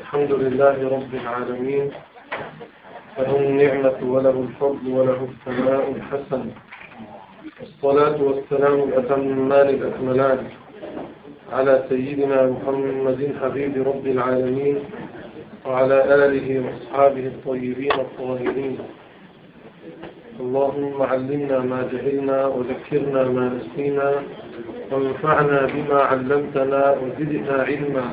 الحمد لله رب العالمين، له النعمة وله الفضل وله الثناء الحسن، والصلاة والسلام الأتمان الأكملان على سيدنا محمد حبيب رب العالمين وعلى آله وأصحابه الطيبين الطاهرين. اللهم علمنا ما جهلنا وذكرنا ما نسينا وانفعنا بما علمتنا وزدنا علما.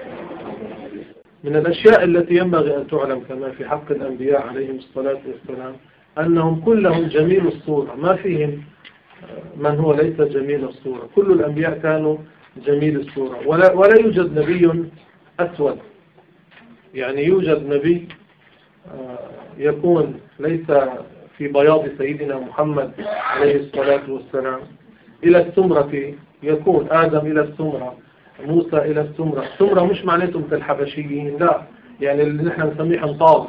من الأشياء التي ينبغي أن تعلم كما في حق الأنبياء عليهم الصلاة والسلام أنهم كلهم جميل الصورة، ما فيهم من هو ليس جميل الصورة، كل الأنبياء كانوا جميل الصورة، ولا يوجد نبي أسود. يعني يوجد نبي يكون ليس في بياض سيدنا محمد عليه الصلاة والسلام إلى السمرة، يكون آدم إلى السمرة، موسى إلى السمرة. السمرة مش معناته مثل الحبشيين، لا، يعني اللي نحن نسميه حنطاوي،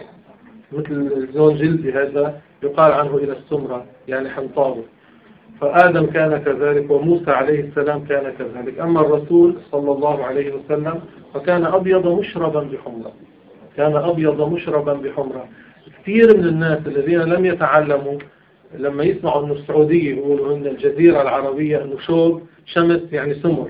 مثل لون جلدي هذا يقال عنه إلى السمرة، يعني حنطاوي. فآدم كان كذلك وموسى عليه السلام كان كذلك. أما الرسول صلى الله عليه وسلم فكان أبيض مشربا بحمرة، كان أبيض مشربا بحمرة. كثير من الناس الذين لم يتعلموا لما يسمعوا أن السعودية يقولوا أن الجزيرة العربية أنه شوب شمس يعني سمر،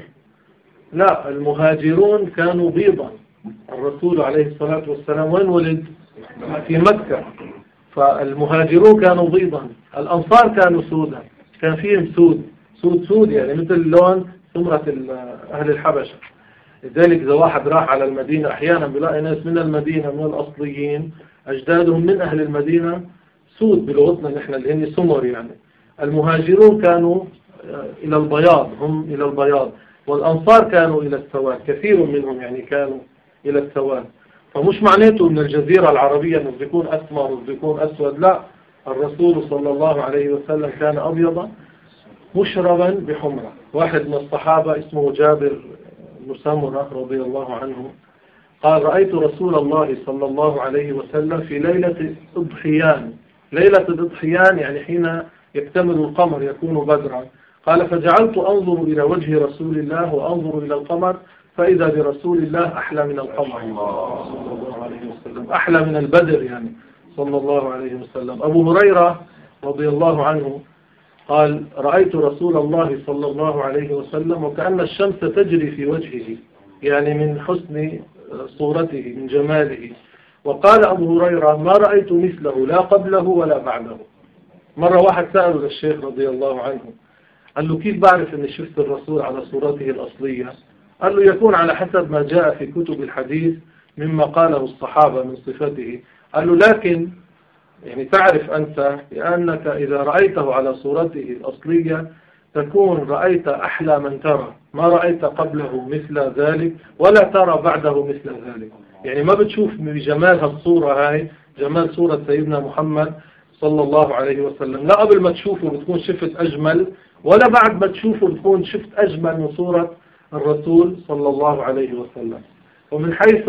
لا، المهاجرون كانوا بيضا. الرسول عليه الصلاة والسلام وين ولد؟ في مكة. فالمهاجرون كانوا بيضا، الأنصار كانوا سودا، كان فيهم سود يعني مثل لون سمرة أهل الحبشة. لذلك إذا واحد راح على المدينة أحيانا بلاقي ناس من المدينة من الأصليين أجدادهم من أهل المدينة سود بلغتنا نحن اللي هن سمر. يعني المهاجرون كانوا إلى البياض، هم إلى البياض، والأنصار كانوا إلى السواد، كثير منهم يعني كانوا إلى السواد. فمش معناته أن الجزيرة العربية أنه بيكون أسمر وبيكون أسود، لا، الرسول صلى الله عليه وسلم كان أبيضا مشربا بحمرة. واحد من الصحابة اسمه جابر بن سمرة رضي الله عنه قال: رأيت رسول الله صلى الله عليه وسلم في ليلة الضحيان. ليلة الضحيان يعني حين يكتمل القمر يكون بدرا. قال: فجعلت أنظر إلى وجه رسول الله وأنظر إلى القمر فإذا برسول الله أحلى من القمر صلى الله عليه وسلم، أحلى من البدر يعني صلى الله عليه وسلم. أبو هريرة رضي الله عنه قال: رأيت رسول الله صلى الله عليه وسلم وكأن الشمس تجري في وجهه، يعني من حسن صورته من جماله. وقال أبو هريرة: ما رأيت مثله لا قبله ولا بعده. مرة واحد سأله للشيخ رضي الله عنه، قال له: كيف بعرف أني شفت الرسول على صورته الأصلية؟ قال له: يكون على حسب ما جاء في كتب الحديث مما قاله الصحابة من صفته. قال له: لكن يعني تعرف أنت لأنك إذا رأيته على صورته الأصلية تكون رأيت أحلى من ترى، ما رأيت قبله مثل ذلك ولا ترى بعده مثل ذلك. يعني ما بتشوف بجمال هالصورة هاي جمال صورة سيدنا محمد صلى الله عليه وسلم، لا قبل ما تشوفه بتكون شفت أجمل، ولا بعد ما تشوفه بتكون شفت أجمل من صورة الرسول صلى الله عليه وسلم. ومن حيث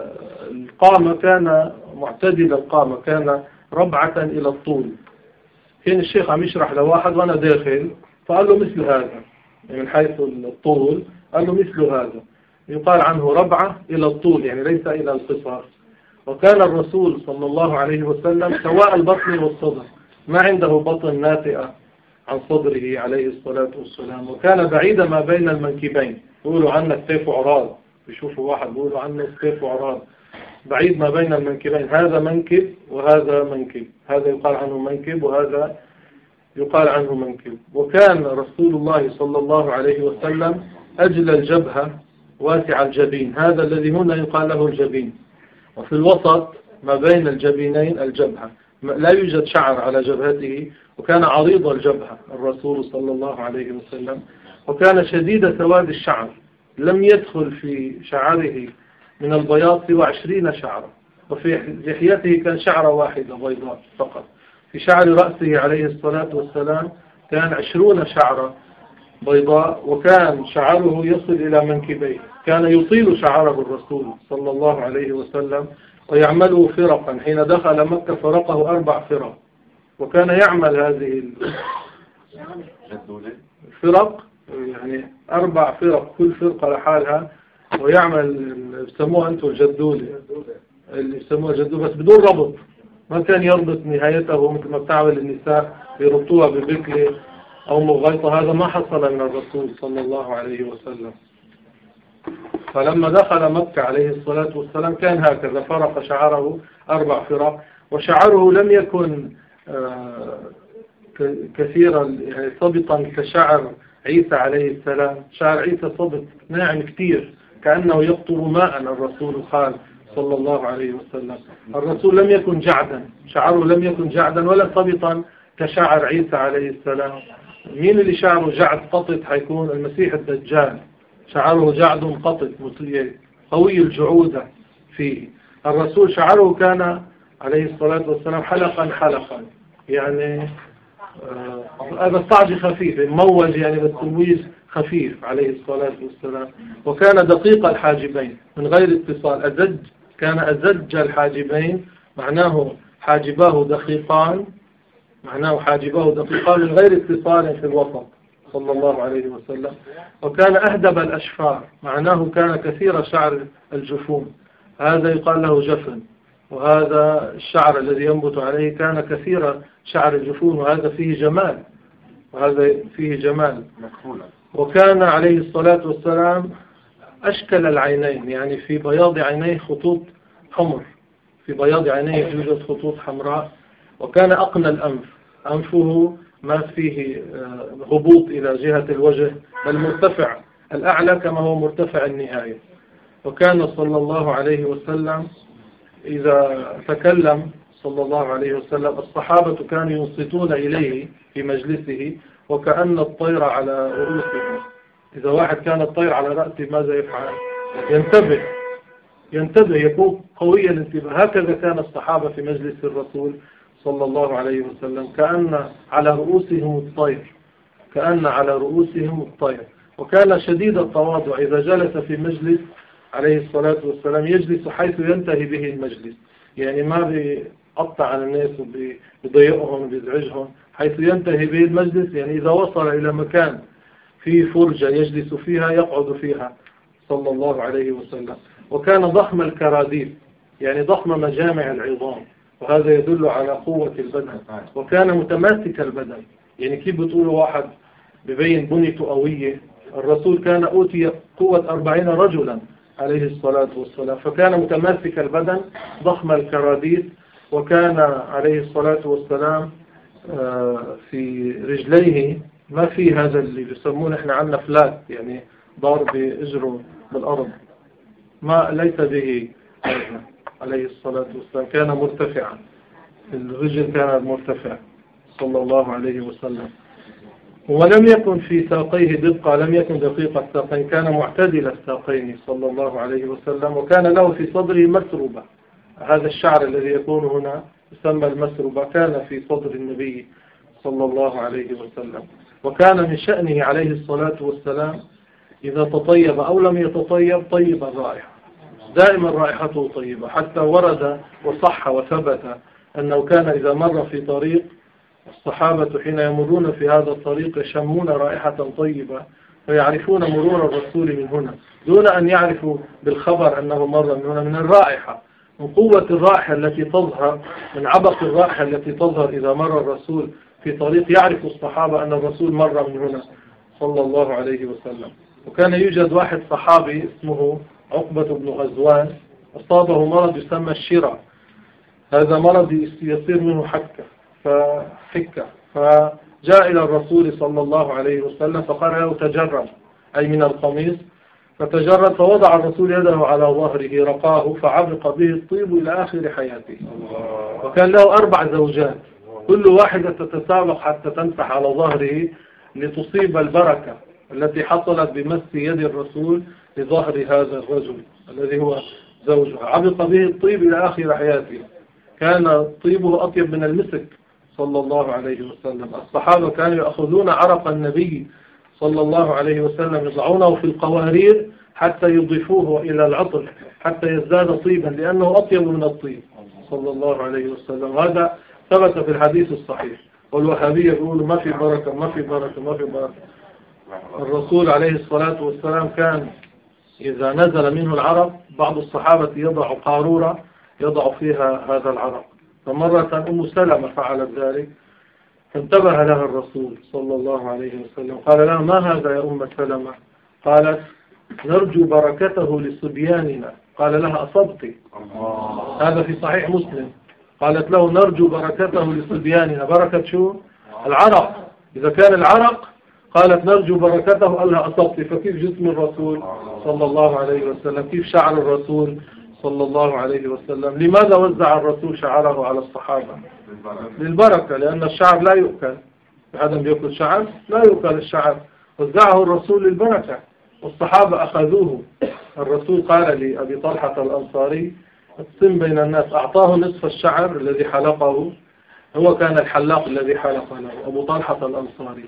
القامة كان معتدل القامة، كان ربعة إلى الطول. كان الشيخ عم يشرح لواحد وأنا داخل فقال له مثل هذا، يعني من حيث الطول قال له مثل هذا، يقال عنه ربعة إلى الطول يعني ليس إلى القصار. وكان الرسول صلى الله عليه وسلم سواء البطن والصدر، ما عنده بطن ناتئة عن صدره عليه الصلاة والسلام، وكان بعيد ما بين المنكبين. يقولوا عنه كتاف عراض، بيشوفوا واحد بيقولوا عنه كتاف عراض، بعيد ما بين المنكبين، هذا منكب وهذا منكب، هذا يقال عنه منكب وهذا يقال عنه منكب. وكان رسول الله صلى الله عليه وسلم أجل الجبهة واسع الجبين، هذا الذي هنا يقال له الجبين، وفي الوسط ما بين الجبينين الجبهة، لا يوجد شعر على جبهته، وكان عريض الجبهة الرسول صلى الله عليه وسلم. وكان شديد سواد الشعر، لم يدخل في شعره من البياض سوى 20 شعرة، وفي لحيته كان شعرة واحدة بيضاء فقط. في شعر رأسه عليه الصلاة والسلام كان 20 شعرة بيضاء، وكان شعره يصل إلى منكبيه. كان يطيل شعره الرسول صلى الله عليه وسلم ويعمله فرقا. حين دخل مكة فرقه 4 فرق، وكان يعمل هذه الفرق يعني 4 فرق، كل فرقة لحالها ويعمل بسموها أنتم الجدولة، اللي يسموها جدولة بس بدون ربط، ما كان يربط نهايته مثل ما بتعمل النساء يربطوها ببكلة أو مغيطة. هذا ما حصل من الرسول صلى الله عليه وسلم. فلما دخل مكة عليه الصلاة والسلام كان هكذا، فرق شعره 4 فرق، وشعره لم يكن كثيرا يعني صبطا كشعر عيسى عليه السلام. شعر عيسى صبط ناعم كثير كأنه يقطر ماء. الرسول قال صلى الله عليه وسلم الرسول لم يكن جعدا، شعره لم يكن جعدا ولا صبطا كشعر عيسى عليه السلام. مين اللي شعره جعد قطط؟ حيكون المسيح الدجال، شعره جعد قطط قوي الجعودة فيه. الرسول شعره كان عليه الصلاة والسلام حلقا يعني هذا الصعج خفيف موج يعني بالتمويج خفيف عليه الصلاة والسلام. وكان دقيق الحاجبين من غير اتصال، كان أزج الحاجبين، معناه حاجباه دقيقان من غير اتصال في الوسط صلى الله عليه وسلم. وكان أهدب الأشفار، معناه كان كثير شعر الجفون، هذا يقال له جفن، وهذا الشعر الذي ينبت عليه كان كثير شعر الجفون، وهذا فيه جمال وكان عليه الصلاة والسلام أشكل العينين، يعني في بياض عينيه خطوط حمر، في بياض عينيه يوجد خطوط حمراء. وكان أقنى الأنف، أنفه ما فيه هبوط إلى جهة الوجه بل مرتفع الأعلى كما هو مرتفع النهاية. وكان صلى الله عليه وسلم إذا تكلم صلى الله عليه وسلم الصحابة كانوا ينصتون إليه في مجلسه وكأن الطير على رؤوسهم. إذا واحد كان الطير على رأسه ماذا يفعل؟ ينتبه يكون قوي الانتباه. هكذا كان الصحابة في مجلس الرسول صلى الله عليه وسلم، كأن على رؤوسهم الطير. وكان شديد التواضع، إذا جلس في مجلس عليه الصلاة والسلام يجلس حيث ينتهي به المجلس، يعني ما بيقطع على الناس وبيضيقهم وبيزعجهم، حيث ينتهي به المجلس، يعني إذا وصل إلى مكان فيه فرجة يجلس فيها يقعد فيها صلى الله عليه وسلم. وكان ضخم الكراديس، يعني ضخم مجامع العظام، وهذا يدل على قوة البدن. وكان متماسك البدن، يعني كيف بتقولوا واحد ببين بنيته قوية؟ الرسول كان أوتي قوة 40 رجلا عليه الصلاة والسلام، فكان متماسك البدن ضخم الكراديس. وكان عليه الصلاة والسلام في رجليه ما في هذا اللي بيسمونه احنا عندنا فلات، يعني ضارب اجره بالأرض، ما ليس به هذا عليه الصلاة والسلام، كان مرتفعا، الرجل كان مرتفع صلى الله عليه وسلم. ولم يكن في ساقيه دقة، لم يكن دقيق الساقين، كان معتدل الساقين صلى الله عليه وسلم. وكان له في صدره مسربة، هذا الشعر الذي يكون هنا يسمى المسربة، كان في صدر النبي صلى الله عليه وسلم. وكان من شأنه عليه الصلاة والسلام إذا تطيب أو لم يتطيب طيب الرائحة، دائما رائحته طيبة. حتى ورد وصح وثبت أنه كان إذا مر في طريق الصحابة حين يمرون في هذا الطريق يشمون رائحة طيبة فيعرفون مرور الرسول من هنا دون أن يعرفوا بالخبر أنه مر من هنا، من الرائحة، من قوة الرائحة التي تظهر، من عبق الرائحة التي تظهر إذا مر الرسول في طريق، يعرف الصحابة أن الرسول مر من هنا صلى الله عليه وسلم. وكان يوجد واحد صحابي اسمه عقبة بن غزوان، أصابه مرض يسمى الشرع، هذا مرض يصير منه حكة، فجاء إلى الرسول صلى الله عليه وسلم فقال له تجرد، أي من القميص، فتجرد، فوضع الرسول يده على ظهره رقاه فعبق به الطيب إلى آخر حياته. وكان له 4 زوجات، كل واحدة تتسابق حتى تمسح على ظهره لتصيب البركة التي حصلت بمس يد الرسول لظهر هذا الرجل الذي هو زوجها. عبق به الطيب إلى آخر حياته، كان طيبه أطيب من المسك صلى الله عليه وسلم. الصحابة كانوا يأخذون عرق النبي صلى الله عليه وسلم يضعونه في القوارير حتى يضيفوه إلى العطر حتى يزداد طيبا، لأنه أطيب من الطيب صلى الله عليه وسلم. هذا ثبت في الحديث الصحيح. والوهابية يقولوا ما في بركة، ما في بركة، ما في بركة. الرسول عليه الصلاة والسلام كان إذا نزل منه العرق بعض الصحابة يضع قارورة يضع فيها هذا العرق. فمرة أم سلمة فعلت ذلك فانتبه لها الرسول صلى الله عليه وسلم قال لها ما هذا يا أم سلمة؟ قالت نرجو بركته لصبياننا. قال لها أصبت. هذا في صحيح مسلم. قالت له نرجو بركته لصبياننا. بركة شو؟ العرق. إذا كان العرق قالت نرجو بركته قال لها أصبت. فكيف جسم الرسول صلى الله عليه وسلم؟ كيف شعر الرسول صلى الله عليه وسلم؟ لماذا وزع الرسول شعره على الصحابة؟ للبركة، لأن الشعر لا يؤكل. آدم يأكل شعر؟ لا يؤكل الشعر. وزعه الرسول للبركة والصحابة أخذوه. الرسول قال لأبي طلحة الأنصاري اقسم بين الناس. أعطاه نصف الشعر الذي حلقه، هو كان الحلاق الذي حلق له أبو طلحة الأنصاري،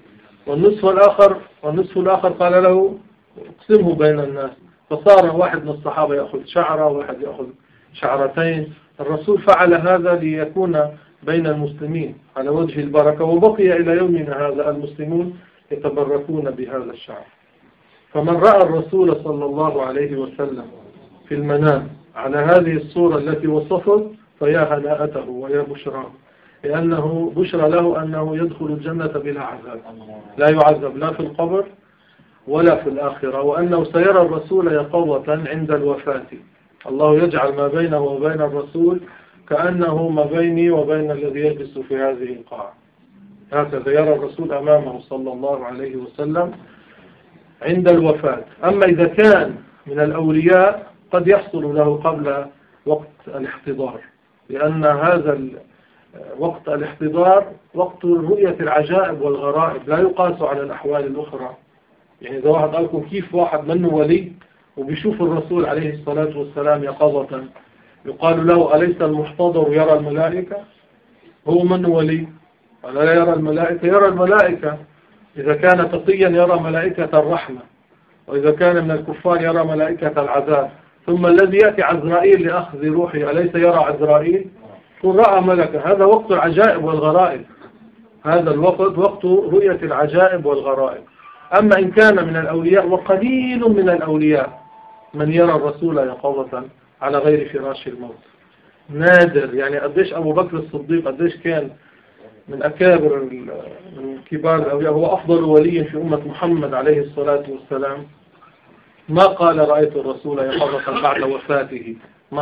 والنصف الآخر قال له اقسمه بين الناس. فصار واحد من الصحابة يأخذ شعرة وواحد يأخذ شعرتين. الرسول فعل هذا ليكون بين المسلمين على وجه البركة، وبقي إلى يومنا هذا المسلمون يتبركون بهذا الشعر. فمن رأى الرسول صلى الله عليه وسلم في المنام على هذه الصورة التي وصفت فيا هناءته ويا بشراه، لأنه بشرى له أنه يدخل الجنة بلا عذاب، لا يعذب لا في القبر ولا في الآخرة، وأنه سيرى الرسول يقظة عند الوفاة. الله يجعل ما بينه وبين الرسول كأنه ما بيني وبين الذي يجلس في هذه القاعة. هكذا يرى الرسول أمامه صلى الله عليه وسلم عند الوفاة. أما إذا كان من الأولياء قد يحصل له قبل وقت الاحتضار، لأن هذا وقت الاحتضار وقت رؤية العجائب والغرائب، لا يقاس على الأحوال الأخرى. يعني إذا واحد قال لكم كيف واحد منه ولي وبيشوف الرسول عليه الصلاة والسلام يقظة، يقال له أليس المحتضر يرى الملائكة؟ هو منه ولي؟ قال لا يرى الملائكة. يرى الملائكة. إذا كان تقيا يرى ملائكة الرحمة، وإذا كان من الكفار يرى ملائكة العذاب. ثم الذي يأتي عزرائيل لأخذ روحه أليس يرى عزرائيل؟ قل رأى ملكا. هذا وقت العجائب والغرائب، هذا الوقت وقت رؤية العجائب والغرائب. أما إن كان من الأولياء، وقليل من الأولياء من يرى الرسول يقظة على غير فراش الموت، نادر. يعني قديش أبو بكر الصديق قديش كان من أكابر من كبار الأولياء، هو أفضل ولي في أمة محمد عليه الصلاة والسلام، ما قال رأيت الرسول يقظة بعد وفاته.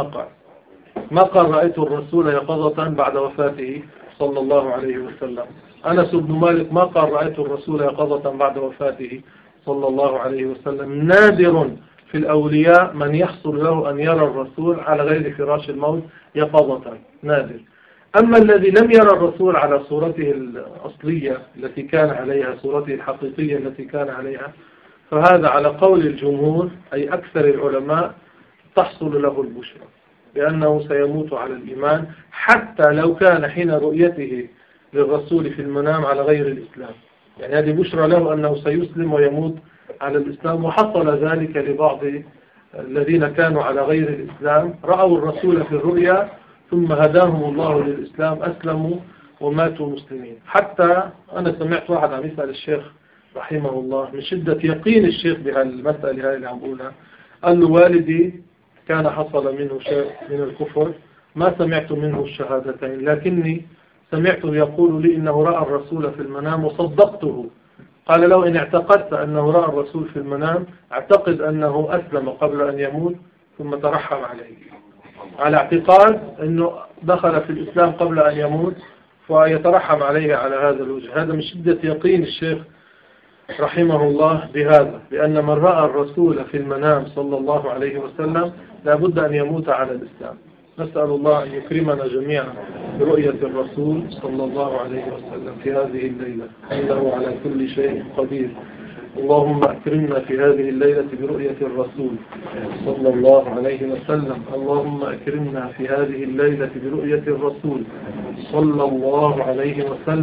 ما قال رأيت الرسول يقظة بعد وفاته صلى الله عليه وسلم. أنس بن مالك ما قال رأيت الرسول يقظة بعد وفاته صلى الله عليه وسلم. نادر في الأولياء من يحصل له أن يرى الرسول على غير فراش الموت يقظة، نادر. أما الذي لم يرى الرسول على صورته الأصلية التي كان عليها، صورته الحقيقية التي كان عليها، فهذا على قول الجمهور أي أكثر العلماء تحصل له البشرى، لأنه سيموت على الإيمان حتى لو كان حين رؤيته للرسول في المنام على غير الإسلام. يعني هذه بشرى له أنه سيسلم ويموت على الإسلام. وحصل ذلك لبعض الذين كانوا على غير الإسلام، رأوا الرسول في الرؤيا ثم هداهم الله للإسلام، أسلموا وماتوا مسلمين. حتى أنا سمعت واحد عم يسأل الشيخ رحمه الله من شدة يقين الشيخ بهالمسألة هاي اللي عم بقولها، قال له والدي كان حصل منه شيء من الكفر، ما سمعت منه الشهادتين، لكني سمعته يقول لي إنه رأى الرسول في المنام وصدقته. قال له إن اعتقدت أنه رأى الرسول في المنام اعتقد أنه أسلم قبل أن يموت ثم ترحم عليه، على اعتقاد أنه دخل في الإسلام قبل أن يموت فيترحم عليه على هذا الوجه. هذا من شدة يقين الشيخ رحمه الله بهذا، لأن من رأى الرسول في المنام صلى الله عليه وسلم لابد أن يموت على الإسلام. نسأل الله أن يكرمنا جميعا برؤية الرسول صلى الله عليه وسلم في هذه الليلة، إنه على كل شيء قدير. اللهم أكرمنا في هذه الليلة برؤية الرسول صلى الله عليه وسلم. اللهم أكرمنا في هذه الليلة برؤية الرسول صلى الله عليه وسلم.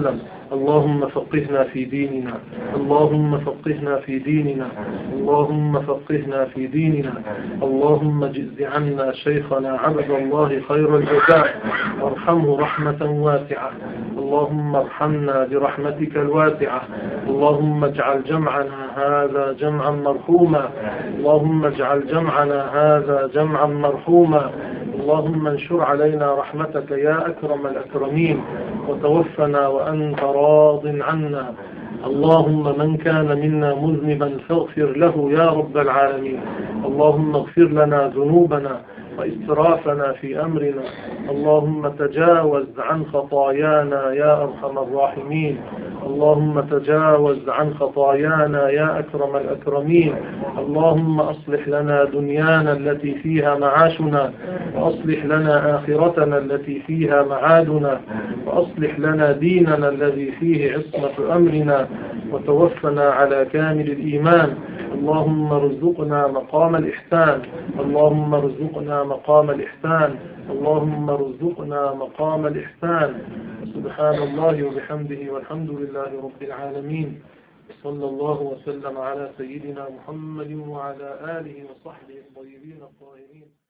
اللهم فقهنا في ديننا، اللهم فقهنا في ديننا، اللهم فقهنا في ديننا. اللهم اجز عنا شيخنا عبد الله خير الجزاء وارحمه رحمة واسعة. اللهم ارحمنا برحمتك الواسعة. اللهم اجعل جمعنا هذا جمعا مرحوما، اللهم اجعل جمعنا هذا جمعا مرحوما. اللهم انشر علينا رحمتك يا أكرم الأكرمين، وتوفنا وأنت راض عنا. اللهم من كان منا مذنبا فاغفر له يا رب العالمين. اللهم اغفر لنا ذنوبنا وإسرافنا في أمرنا. اللهم تجاوز عن خطايانا يا أرحم الراحمين. اللهم تجاوز عن خطايانا يا أكرم الأكرمين. اللهم أصلح لنا دنيانا التي فيها معاشنا، وأصلح لنا آخرتنا التي فيها معادنا، وأصلح لنا ديننا الذي فيه عصمة أمرنا، وتوفنا على كامل الإيمان. اللهم ارزقنا مقام الإحسان، اللهم ارزقنا مقام الإحسان، اللهم ارزقنا مقام الإحسان. سبحان الله وبحمده والحمد لله رب العالمين. صلى الله وسلم على سيدنا محمد وعلى آله وصحبه الطيبين الطاهرين.